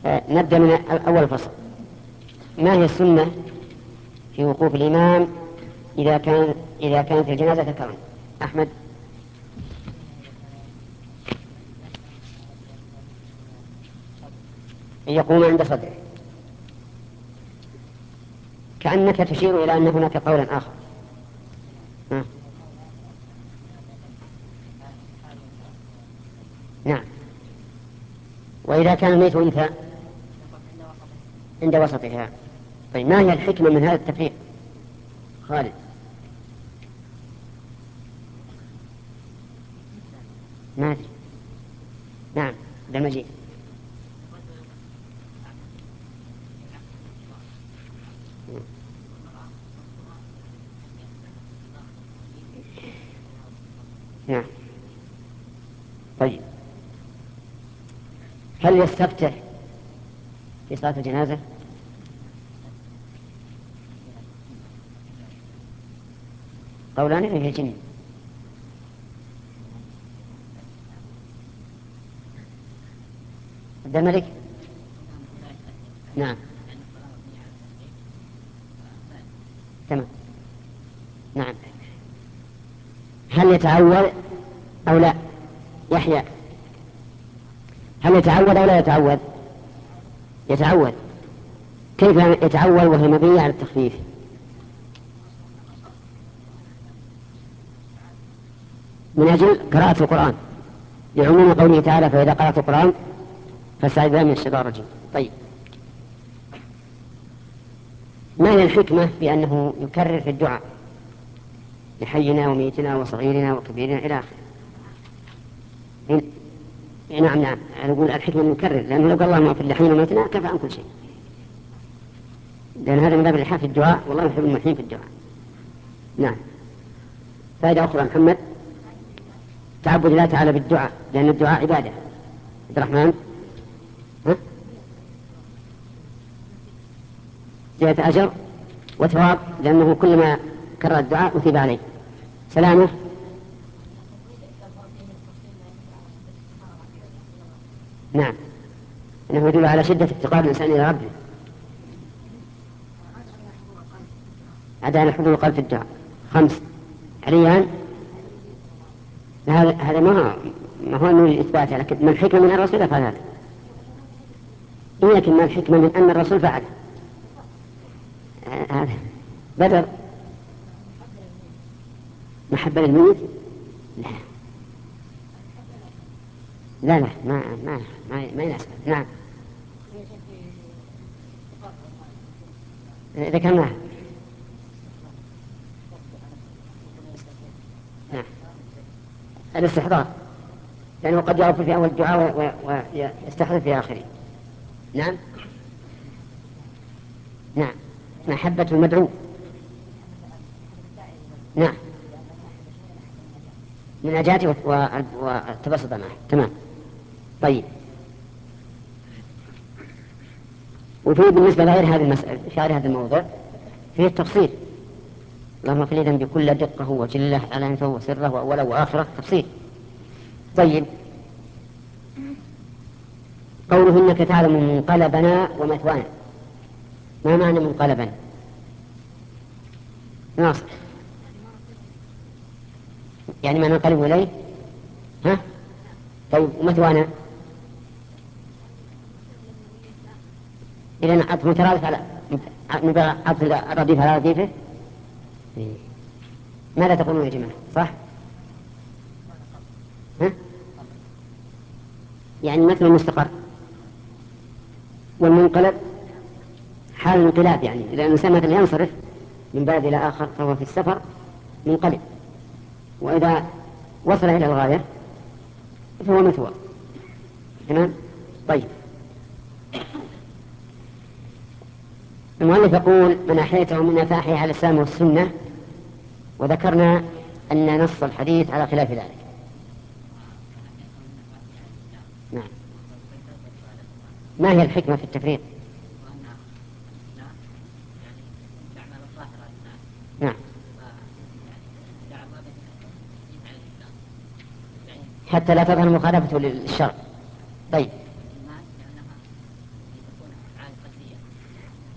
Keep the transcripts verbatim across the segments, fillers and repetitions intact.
آه، نبدأ من أول فصل. ما هي السنة في وقوف الإمام إذا كان إذا كانت الجنازة ذكرا؟ أحمد. يقوم عند صدره، كأنك تشير إلى أن هناك قولا آخر. ها. نعم. وإذا كان الميت أنثى عند وسطها. طيب ما هي الحكمة من هذا التفريق؟ خالد. ما أدري. نعم عبد المجيد. نعم. طيب هل يستفتح في صلاة الجنازة؟ قولان في الجن. عبد الملك. نعم تمام. نعم. هل يتعود أو لا؟ يحيى. هل يتعود أو لا يتعود؟ يتعود. كيف يتعود وهي مبنية على التخفيف؟ من أجل قراءة القرآن، لعموم قوله تعالى فإذا قرأت القرآن فاستعذ بالله من الشيطان الرجيم. طيب ما هي الحكمة في أنه يكرر في الدعاء لحينا وميتنا وصغيرنا وكبيرنا إلى آخره؟ نعم نعم نقول الحكمة نكرر، لأنه لو قال اللهم اغفر لحينا وميتنا كفى عن كل شيء، لأن هذا من باب الإلحاح في الدعاء، والله يحب الملحين في الدعاء. نعم. فائدة أخرى محمد، تعبد الله تعالى بالدعاء، لأن الدعاء عبادة. عبد الرحمن. ها؟ زيادة أجر وثواب، لأنه كلما كرر الدعاء أثيب عليه. سلامة. نعم إنه يدل على شدة افتقار الإنسان إلى ربه. عدم حضور القلب في الدعاء. خمس. عليان. هذا هذا ما ما هو من الإثبات، لكن ما الحكمة من الرسول فعل هذا؟ لكن ما الحكمة من أن الرسول فعل هذا؟ بدر. محبة للميت؟ لا لا لا ما ما ما, ما يناسب. نعم ذكرناه. نعم الاستحضار، لأنه قد يغفل في أول الدعاء ويستحضر في آخره. نعم نعم محبة المدعو. نعم من نجاته والتبسط معه. تمام. طيب وفي بالنسبة لغير هذه المسألة في غير هذا الموضوع فيه التفصيل. اللهم اغفر لي ذنبي كل دقه وجله علانيته وسره واوله واخره، تفصيل. طيب قوله انك تعلم منقلبنا ومثوانا، ما معنى منقلبا؟ ناصر. يعني ما ننقلب اليه. ها. طيب ومثوانا؟ اذا عطف مترادف على عطف الرديف على رديفه. ماذا تقولون يا جماعه؟ صح. ها؟ يعني مثل المستقر، والمنقلب حال الانقلاب، يعني إذا الإنسان مثلا ينصرف من بلد إلى آخر فهو في السفر منقلب، وإذا وصل إلى الغاية فهو مثوى. تمام. طيب المؤلف يقول من أحييته من فأحيي على الإسلام والسنة، وذكرنا أن نص الحديث على خلاف ذلك. نعم. ما هي الحكمة في التفريق؟ نعم حتى لا تظهر مخالفته للشرع. طيب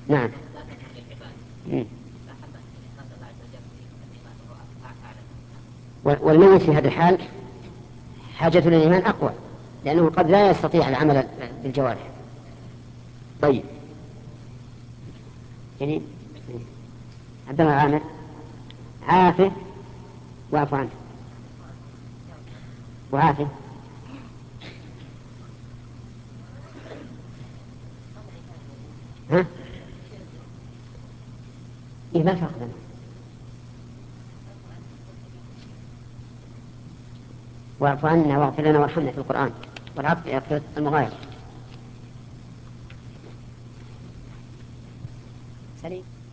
نعم. مم. والميت في هذه الحال حاجة الإيمان أقوى، لأنه قد لا يستطيع العمل بالجوارح. طيب يعني عبد الله عامر عافه واعف عنه وعافه. ها؟ إيه ما الفرق بينهم؟ واعف عنا واغفر لنا وارحمنا في القرآن، والعفو يغفر المغايرة. سليم.